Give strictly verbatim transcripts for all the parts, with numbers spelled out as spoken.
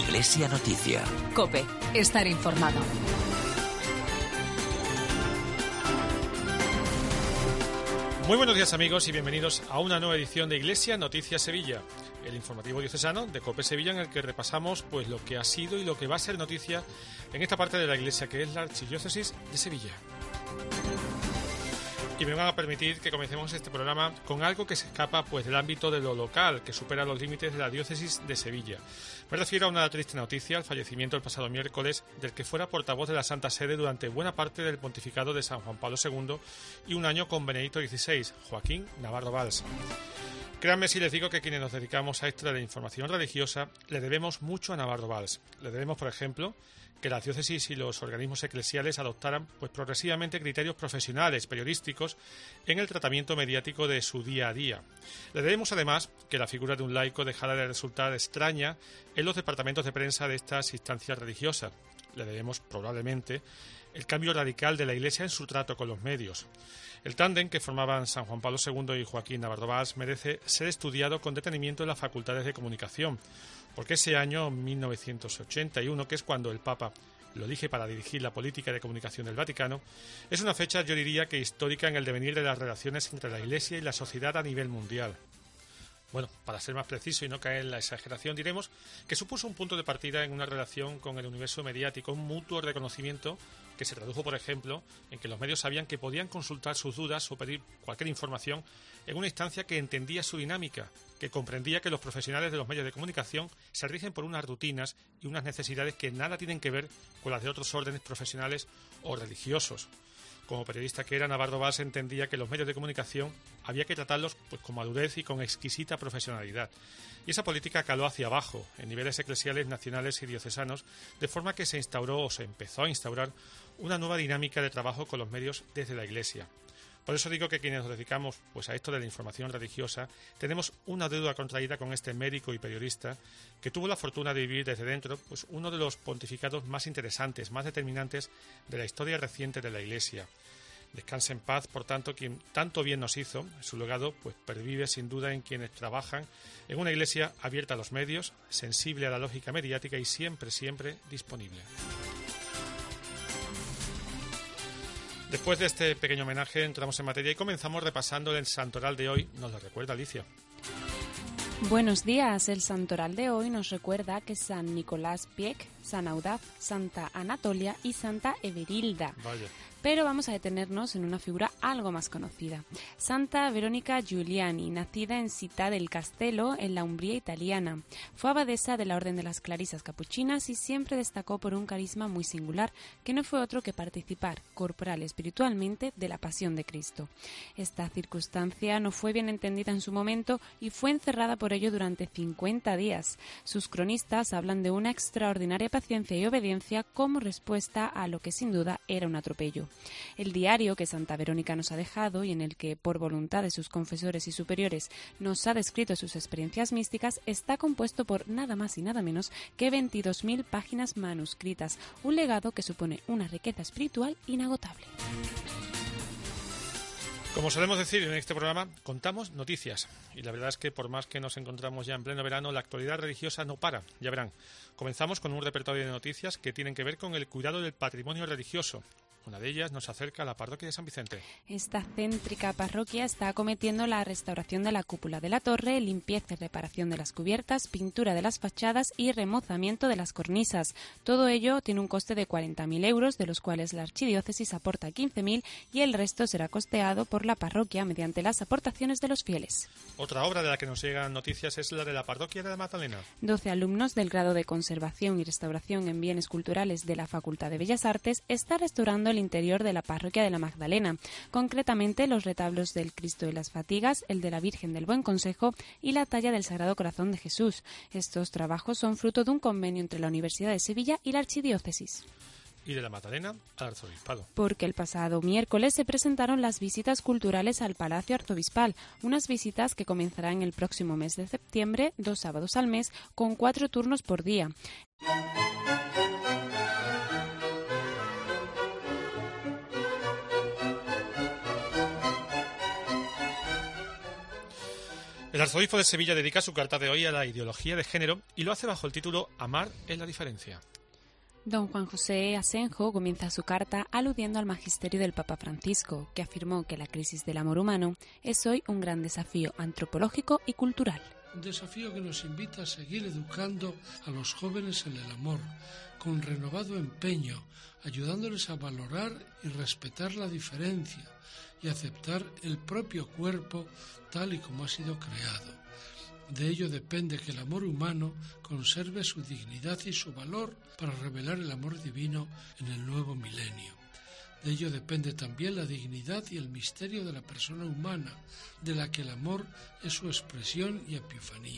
Iglesia Noticia. COPE. Estar informado. Muy buenos días, amigos, y bienvenidos a una nueva edición de Iglesia Noticia Sevilla, el informativo diocesano de COPE Sevilla, en el que repasamos pues lo que ha sido y lo que va a ser noticia en esta parte de la Iglesia, que es la Archidiócesis de Sevilla. Y me van a permitir que comencemos este programa con algo que se escapa pues del ámbito de lo local, que supera los límites de la diócesis de Sevilla. Me refiero a una triste noticia, el fallecimiento el pasado miércoles del que fuera portavoz de la Santa Sede durante buena parte del pontificado de San Juan Pablo segundo y un año con Benedicto dieciséis, Joaquín Navarro Valls. Créanme si les digo que quienes nos dedicamos a esto de la información religiosa le debemos mucho a Navarro Valls. Le debemos, por ejemplo, que las diócesis y los organismos eclesiales adoptaran pues progresivamente criterios profesionales, periodísticos, en el tratamiento mediático de su día a día. Le debemos además que la figura de un laico dejara de resultar extraña en los departamentos de prensa de estas instancias religiosas. Le debemos probablemente el cambio radical de la Iglesia en su trato con los medios. El tándem que formaban San Juan Pablo segundo y Joaquín Navarro Valls merece ser estudiado con detenimiento en las facultades de comunicación, porque ese año mil novecientos ochenta y uno, que es cuando el Papa lo elige para dirigir la política de comunicación del Vaticano, es una fecha, yo diría, que histórica en el devenir de las relaciones entre la Iglesia y la sociedad a nivel mundial. Bueno, para ser más preciso y no caer en la exageración, diremos que supuso un punto de partida en una relación con el universo mediático, un mutuo reconocimiento que se tradujo, por ejemplo, en que los medios sabían que podían consultar sus dudas o pedir cualquier información en una instancia que entendía su dinámica, que comprendía que los profesionales de los medios de comunicación se rigen por unas rutinas y unas necesidades que nada tienen que ver con las de otros órdenes profesionales o religiosos. Como periodista que era, Navarro Valls entendía que los medios de comunicación había que tratarlos pues con madurez y con exquisita profesionalidad. Y esa política caló hacia abajo, en niveles eclesiales, nacionales y diocesanos, de forma que se instauró o se empezó a instaurar una nueva dinámica de trabajo con los medios desde la Iglesia. Por eso digo que quienes nos dedicamos pues, a esto de la información religiosa tenemos una deuda contraída con este médico y periodista que tuvo la fortuna de vivir desde dentro pues, uno de los pontificados más interesantes, más determinantes de la historia reciente de la Iglesia. Descanse en paz, por tanto, quien tanto bien nos hizo. Su legado pues, pervive sin duda en quienes trabajan en una Iglesia abierta a los medios, sensible a la lógica mediática y siempre, siempre disponible. Después de este pequeño homenaje entramos en materia y comenzamos repasando el santoral de hoy. Nos lo recuerda Alicia. Buenos días. El santoral de hoy nos recuerda que San Nicolás Pieck, San Audaz, Santa Anatolia y Santa Everilda. Vaya. Pero vamos a detenernos en una figura algo más conocida. Santa Verónica Giuliani, nacida en Città del Castello, en la Umbría italiana. Fue abadesa de la Orden de las Clarisas Capuchinas y siempre destacó por un carisma muy singular, que no fue otro que participar, corporal y espiritualmente, de la pasión de Cristo. Esta circunstancia no fue bien entendida en su momento y fue encerrada por ello durante cincuenta días. Sus cronistas hablan de una extraordinaria paciencia y obediencia como respuesta a lo que sin duda era un atropello. El diario que Santa Verónica nos ha dejado y en el que, por voluntad de sus confesores y superiores, nos ha descrito sus experiencias místicas, está compuesto por nada más y nada menos que veintidós mil páginas manuscritas, un legado que supone una riqueza espiritual inagotable. Como solemos decir en este programa, contamos noticias. Y la verdad es que por más que nos encontramos ya en pleno verano, la actualidad religiosa no para, ya verán. Comenzamos con un repertorio de noticias que tienen que ver con el cuidado del patrimonio religioso. Una de ellas nos acerca a la parroquia de San Vicente. Esta céntrica parroquia está acometiendo la restauración de la cúpula de la torre, limpieza y reparación de las cubiertas, pintura de las fachadas y remozamiento de las cornisas. Todo ello tiene un coste de cuarenta mil euros, de los cuales la archidiócesis aporta quince mil y el resto será costeado por la parroquia mediante las aportaciones de los fieles. Otra obra de la que nos llegan noticias es la de la parroquia de la Magdalena. doce alumnos del grado de Conservación y Restauración en Bienes Culturales de la Facultad de Bellas Artes está restaurando el interior de la parroquia de la Magdalena, concretamente los retablos del Cristo de las Fatigas, el de la Virgen del Buen Consejo y la talla del Sagrado Corazón de Jesús. Estos trabajos son fruto de un convenio entre la Universidad de Sevilla y la Archidiócesis. Y de la Magdalena al Arzobispado. Porque el pasado miércoles se presentaron las visitas culturales al Palacio Arzobispal, unas visitas que comenzarán el próximo mes de septiembre, dos sábados al mes, con cuatro turnos por día. El arzobispo de Sevilla dedica su carta de hoy a la ideología de género y lo hace bajo el título Amar es la diferencia. Don Juan José Asenjo comienza su carta aludiendo al magisterio del Papa Francisco, que afirmó que la crisis del amor humano es hoy un gran desafío antropológico y cultural. Un desafío que nos invita a seguir educando a los jóvenes en el amor, con renovado empeño, ayudándoles a valorar y respetar la diferencia y aceptar el propio cuerpo tal y como ha sido creado. De ello depende que el amor humano conserve su dignidad y su valor para revelar el amor divino en el nuevo milenio. De ello depende también la dignidad y el misterio de la persona humana, de la que el amor es su expresión y epifanía.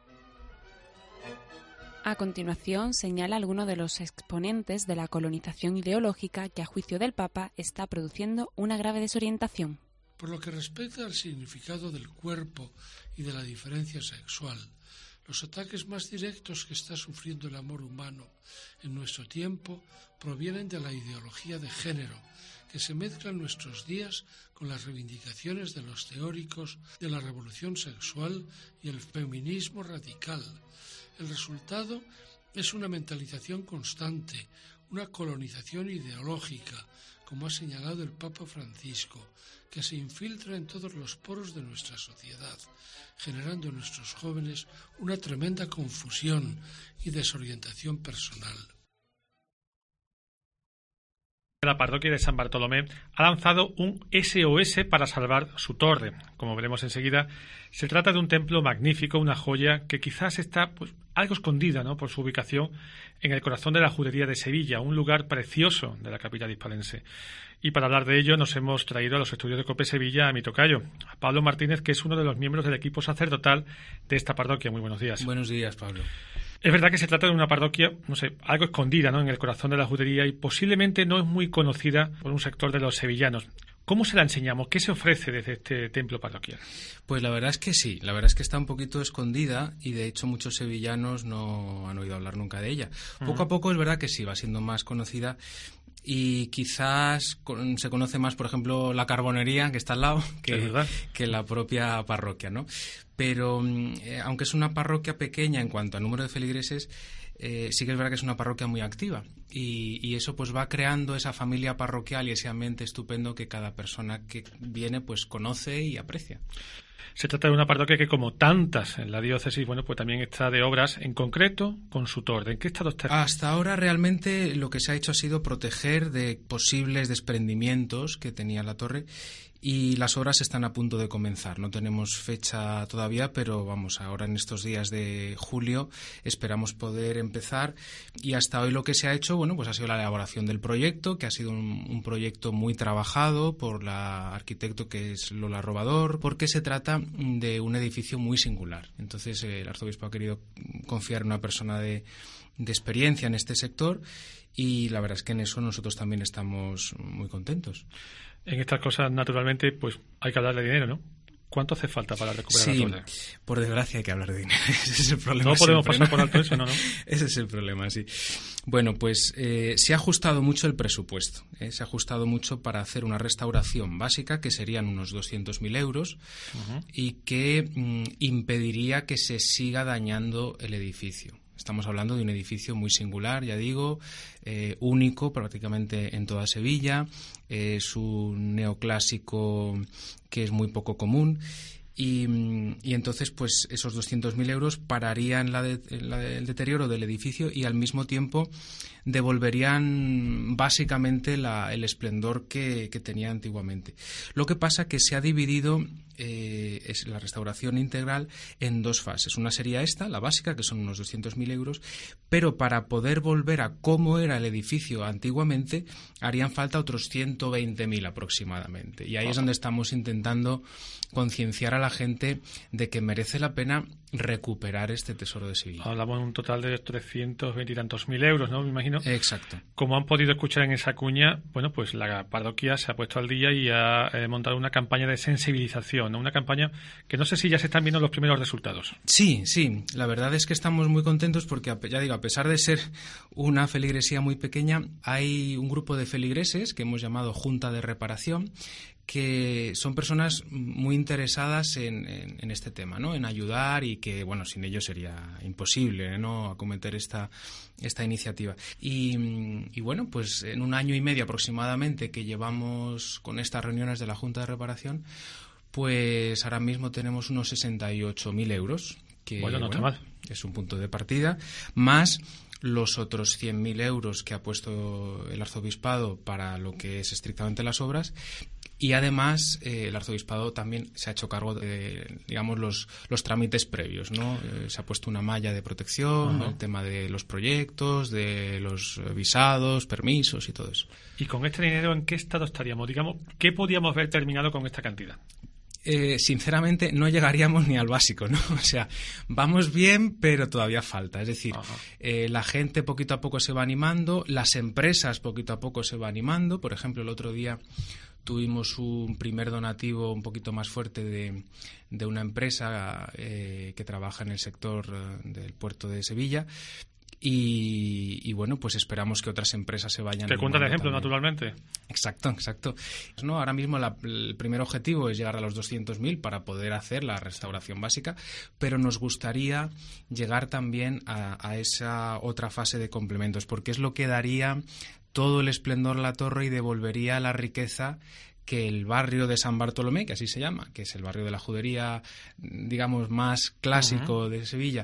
A continuación, señala algunos de los exponentes de la colonización ideológica que, a juicio del Papa, está produciendo una grave desorientación. Por lo que respecta al significado del cuerpo y de la diferencia sexual, los ataques más directos que está sufriendo el amor humano en nuestro tiempo provienen de la ideología de género, que se mezcla en nuestros días con las reivindicaciones de los teóricos de la revolución sexual y el feminismo radical. El resultado es una mentalización constante, una colonización ideológica, como ha señalado el Papa Francisco, que se infiltra en todos los poros de nuestra sociedad, generando en nuestros jóvenes una tremenda confusión y desorientación personal. La parroquia de San Bartolomé ha lanzado un S O S para salvar su torre. Como veremos enseguida, se trata de un templo magnífico, una joya que quizás está pues, algo escondida, ¿no?, por su ubicación en el corazón de la judería de Sevilla, un lugar precioso de la capital hispalense. Y para hablar de ello nos hemos traído a los estudios de COPE Sevilla a mi tocayo, a Pablo Martínez, que es uno de los miembros del equipo sacerdotal de esta parroquia. Muy buenos días. Buenos días, Pablo. Es verdad que se trata de una parroquia, no sé, algo escondida, ¿no?, en el corazón de la judería y posiblemente no es muy conocida por un sector de los sevillanos. ¿Cómo se la enseñamos? ¿Qué se ofrece desde este templo parroquial? Pues la verdad es que sí, la verdad es que está un poquito escondida y de hecho muchos sevillanos no han oído hablar nunca de ella. Uh-huh. Poco a poco es verdad que sí, va siendo más conocida y quizás con, se conoce más, por ejemplo, la Carbonería, que está al lado, que, que la propia parroquia, ¿no? Pero eh, aunque es una parroquia pequeña en cuanto a número de feligreses, eh, sí que es verdad que es una parroquia muy activa y, y eso pues va creando esa familia parroquial y ese ambiente estupendo que cada persona que viene pues conoce y aprecia. Se trata de una parroquia que, como tantas en la diócesis, bueno, pues también está de obras, en concreto, con su torre. ¿En qué estado está? Hasta ahora realmente lo que se ha hecho ha sido proteger de posibles desprendimientos que tenía la torre y las obras están a punto de comenzar. No tenemos fecha todavía, pero vamos, ahora en estos días de julio esperamos poder empezar y hasta hoy lo que se ha hecho, bueno, pues ha sido la elaboración del proyecto, que ha sido un, un proyecto muy trabajado por la arquitecto que es Lola Robador, porque se trata de un edificio muy singular. Entonces eh, el arzobispo ha querido confiar en una persona de, de experiencia en este sector y la verdad es que en eso nosotros también estamos muy contentos. En estas cosas, naturalmente, pues hay que hablar de dinero, ¿no? ¿Cuánto hace falta para recuperar sí, la torre? Por desgracia hay que hablar de dinero. Ese es el problema. No podemos siempre, pasar ¿no? por alto eso, ¿no? ¿no? Ese es el problema, sí. Bueno, pues eh, se ha ajustado mucho el presupuesto. ¿eh? Se ha ajustado mucho para hacer una restauración básica, que serían unos doscientos mil euros, uh-huh. y que mm, impediría que se siga dañando el edificio. Estamos hablando de un edificio muy singular, ya digo, eh, único prácticamente en toda Sevilla. Eh, es un neoclásico que es muy poco común. Y, y entonces, pues esos doscientos mil euros pararían la de, la de, el deterioro del edificio y al mismo tiempo devolverían básicamente la, el esplendor que, que tenía antiguamente. Lo que pasa que se ha dividido eh, es la restauración integral en dos fases. Una sería esta, la básica, que son unos doscientos mil euros, pero para poder volver a cómo era el edificio antiguamente harían falta otros ciento veinte mil aproximadamente. Y ahí es donde estamos intentando concienciar a la gente de que merece la pena recuperar este tesoro de Sevilla. Hablamos de un total de trescientos veinte y tantos mil euros, ¿no? Me imagino. Exacto. Como han podido escuchar en esa cuña, bueno, pues la parroquia se ha puesto al día y ha eh, montado una campaña de sensibilización, ¿no? Una campaña que no sé si ya se están viendo los primeros resultados. Sí, sí. La verdad es que estamos muy contentos porque, ya digo, a pesar de ser una feligresía muy pequeña, hay un grupo de feligreses que hemos llamado Junta de Reparación, que son personas muy interesadas en, en, en este tema, ¿no? En ayudar, y que, bueno, sin ellos sería imposible, ¿no?, acometer esta, esta iniciativa. Y, y bueno, pues en un año y medio aproximadamente que llevamos con estas reuniones de la Junta de Reparación, pues ahora mismo tenemos unos sesenta y ocho mil euros, que bueno, no bueno, está mal. Es un punto de partida, más los otros cien mil euros que ha puesto el Arzobispado para lo que es estrictamente las obras. Y además eh, el Arzobispado también se ha hecho cargo de, digamos, los, los trámites previos, ¿no? Eh, se ha puesto una malla de protección, uh-huh. el tema de los proyectos, de los visados, permisos y todo eso. ¿Y con este dinero en qué estado estaríamos? Digamos, ¿qué podíamos ver terminado con esta cantidad? Eh, sinceramente no llegaríamos ni al básico, ¿no? O sea, vamos bien, pero todavía falta. Es decir, eh, la gente poquito a poco se va animando, las empresas poquito a poco se va animando. Por ejemplo, el otro día tuvimos un primer donativo un poquito más fuerte de, de una empresa eh, que trabaja en el sector eh, del puerto de Sevilla. Y, y bueno, pues esperamos que otras empresas se vayan. Te cuenta de ejemplo, también. Naturalmente. Exacto, exacto. No, ahora mismo la, el primer objetivo es llegar a los doscientos mil para poder hacer la restauración básica, pero nos gustaría llegar también a, a esa otra fase de complementos, porque es lo que daría todo el esplendor a la torre y devolvería la riqueza que el barrio de San Bartolomé, que así se llama, que es el barrio de la judería, digamos, más clásico uh-huh. de Sevilla,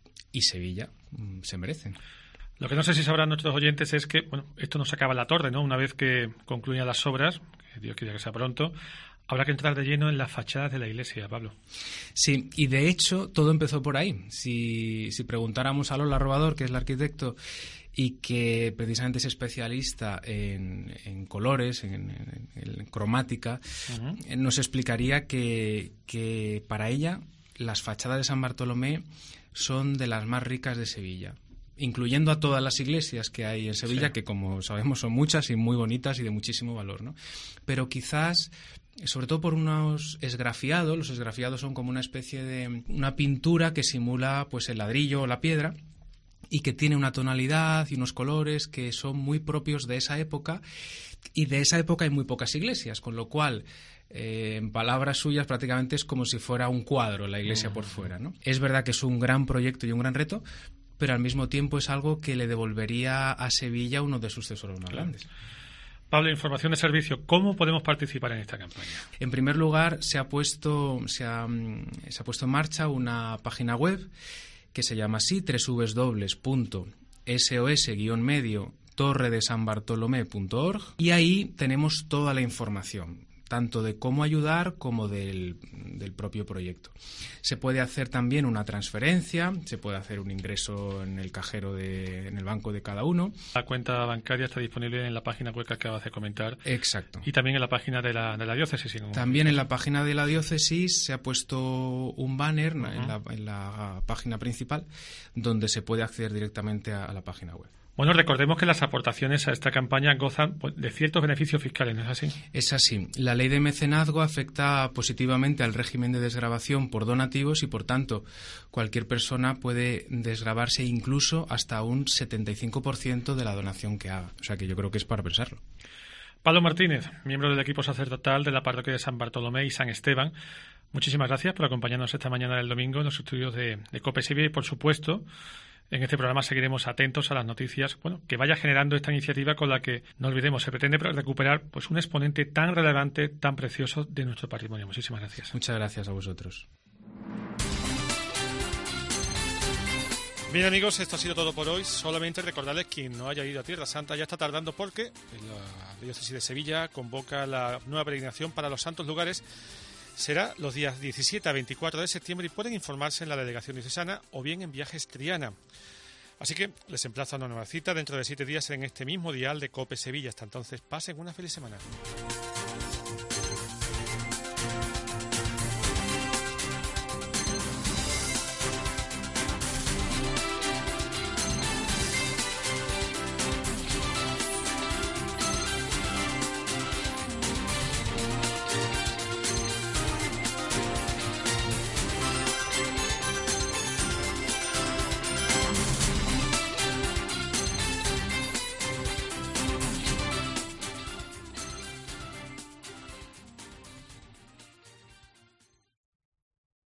y Sevilla se merecen. Lo que no sé si sabrán nuestros oyentes es que, bueno, esto no se acaba en la torre, ¿no? Una vez que concluyan las obras, que Dios quiera que sea pronto, habrá que entrar de lleno en las fachadas de la iglesia, Pablo. Sí, y de hecho todo empezó por ahí. Si, si preguntáramos a Lola Robador, que es el arquitecto y que precisamente es especialista en, en colores, en, en, en cromática, uh-huh. nos explicaría que, que para ella las fachadas de San Bartolomé son de las más ricas de Sevilla, incluyendo a todas las iglesias que hay en Sevilla, sí. que como sabemos son muchas y muy bonitas y de muchísimo valor, ¿no? Pero quizás, sobre todo por unos esgrafiados, los esgrafiados son como una especie de una pintura que simula pues el ladrillo o la piedra y que tiene una tonalidad y unos colores que son muy propios de esa época, y de esa época hay muy pocas iglesias, con lo cual Eh, en palabras suyas prácticamente es como si fuera un cuadro la iglesia por fuera, ¿no? Es verdad que es un gran proyecto y un gran reto, pero al mismo tiempo es algo que le devolvería a Sevilla uno de sus tesoros más grandes. Pablo, información de servicio, ¿cómo podemos participar en esta campaña? En primer lugar, se ha puesto se ha, se ha puesto en marcha una página web que se llama así, doble u doble u doble u punto s o s guion medio torre de san bartolomé punto org, y ahí tenemos toda la información, tanto de cómo ayudar como del, del propio proyecto. Se puede hacer también una transferencia, se puede hacer un ingreso en el cajero, de, en el banco de cada uno. La cuenta bancaria está disponible en la página web que acabas de comentar. Exacto. Y también en la página de la, de la diócesis. También en la página de la diócesis se ha puesto un banner uh-huh. en, la, en la página principal donde se puede acceder directamente a, a la página web. Bueno, recordemos que las aportaciones a esta campaña gozan de ciertos beneficios fiscales, ¿no es así? Es así. La ley de mecenazgo afecta positivamente al régimen de desgravación por donativos y, por tanto, cualquier persona puede desgravarse incluso hasta un setenta y cinco por ciento de la donación que haga. O sea que yo creo que es para pensarlo. Pablo Martínez, miembro del equipo sacerdotal de la parroquia de San Bartolomé y San Esteban, muchísimas gracias por acompañarnos esta mañana del domingo en los estudios de, de COPE Sevilla, y, por supuesto, en este programa seguiremos atentos a las noticias, bueno, que vaya generando esta iniciativa con la que, no olvidemos, se pretende recuperar pues un exponente tan relevante, tan precioso de nuestro patrimonio. Muchísimas gracias. Muchas gracias a vosotros. Bien, amigos, esto ha sido todo por hoy. Solamente recordarles que quien no haya ido a Tierra Santa ya está tardando, porque la diócesis de Sevilla convoca la nueva peregrinación para los santos lugares. Será los días diecisiete a veinticuatro de septiembre, y pueden informarse en la delegación diocesana o bien en Viajes Triana. Así que les emplazo a una nueva cita dentro de siete días en este mismo dial de COPE Sevilla. Hasta entonces, pasen una feliz semana.